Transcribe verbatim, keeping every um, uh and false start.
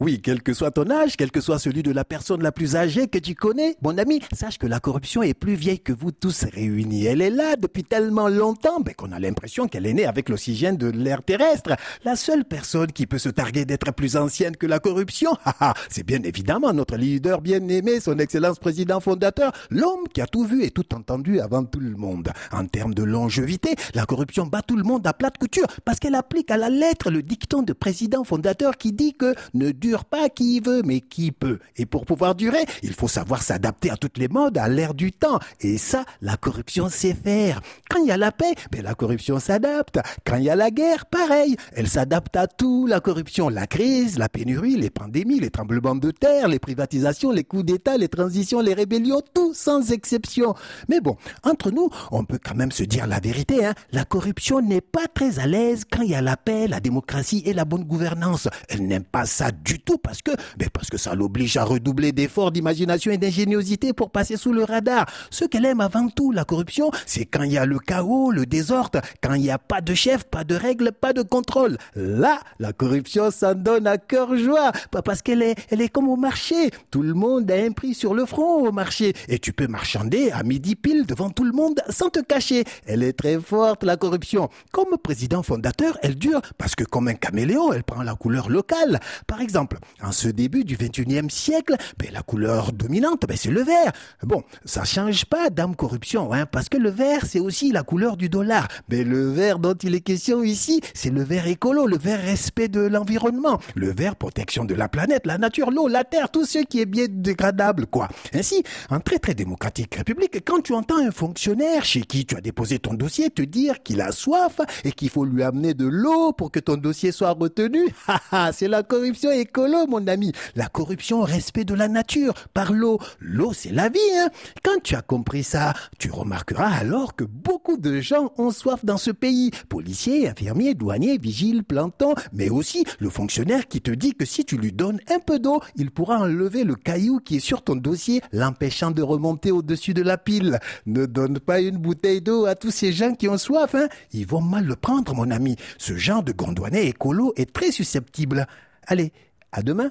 Oui, quel que soit ton âge, quel que soit celui de la personne la plus âgée que tu connais, mon ami, sache que la corruption est plus vieille que vous tous réunis. Elle est là depuis tellement longtemps ben, qu'on a l'impression qu'elle est née avec l'oxygène de l'air terrestre. La seule personne qui peut se targuer d'être plus ancienne que la corruption, c'est bien évidemment notre leader bien-aimé, son excellence président fondateur, l'homme qui a tout vu et tout entendu avant tout le monde. En termes de longévité, la corruption bat tout le monde à plate couture parce qu'elle applique à la lettre le dicton de président fondateur qui dit que ne dure pas qui veut, mais qui peut. Et pour pouvoir durer, il faut savoir s'adapter à toutes les modes, à l'ère du temps. Et ça, la corruption sait faire. Quand il y a la paix, ben la corruption s'adapte. Quand il y a la guerre, pareil. Elle s'adapte à tout, la corruption. La crise, la pénurie, les pandémies, les tremblements de terre, les privatisations, les coups d'État, les transitions, les rébellions, tout sans exception. Mais bon, entre nous, on peut quand même se dire la vérité, hein. La corruption n'est pas très à l'aise quand il y a la paix, la démocratie et la bonne gouvernance. Elle n'aime pas ça du tout parce que, ben parce que ça l'oblige à redoubler d'efforts d'imagination et d'ingéniosité pour passer sous le radar. Ce qu'elle aime avant tout, la corruption, c'est quand il y a le chaos, le désordre, quand il n'y a pas de chef, pas de règles, pas de contrôle. Là, la corruption s'en donne à cœur joie, pas parce qu'elle est, elle est comme au marché. Tout le monde a un prix sur le front au marché et tu peux marchander à midi pile devant tout le monde sans te cacher. Elle est très forte, la corruption. Comme président fondateur, elle dure parce que comme un caméléon, elle prend la couleur locale. Par exemple, en ce début du vingt et unième siècle, ben, la couleur dominante, ben, c'est le vert. Bon, ça change pas dame corruption, hein, parce que le vert, c'est aussi la couleur du dollar. Mais le vert dont il est question ici, c'est le vert écolo, le vert respect de l'environnement, le vert protection de la planète, la nature, l'eau, la terre, tout ce qui est bien dégradable, quoi. Ainsi, en très très démocratique république, quand tu entends un fonctionnaire chez qui tu as déposé ton dossier te dire qu'il a soif et qu'il faut lui amener de l'eau pour que ton dossier soit retenu, c'est la corruption écolo, mon ami. La corruption, respect de la nature, par l'eau. L'eau, c'est la vie, hein. Quand tu as compris ça, tu remarqueras alors que beaucoup de gens ont soif dans ce pays. Policiers, infirmiers, douaniers, vigiles, plantons, mais aussi le fonctionnaire qui te dit que si tu lui donnes un peu d'eau, il pourra enlever le caillou qui est sur ton dossier, l'empêchant de remonter au-dessus de la pile. Ne donne pas une bouteille d'eau à tous ces gens qui ont soif, hein. Ils vont mal le prendre, mon ami. Ce genre de gondouanais écolo est très susceptible. Allez, à demain.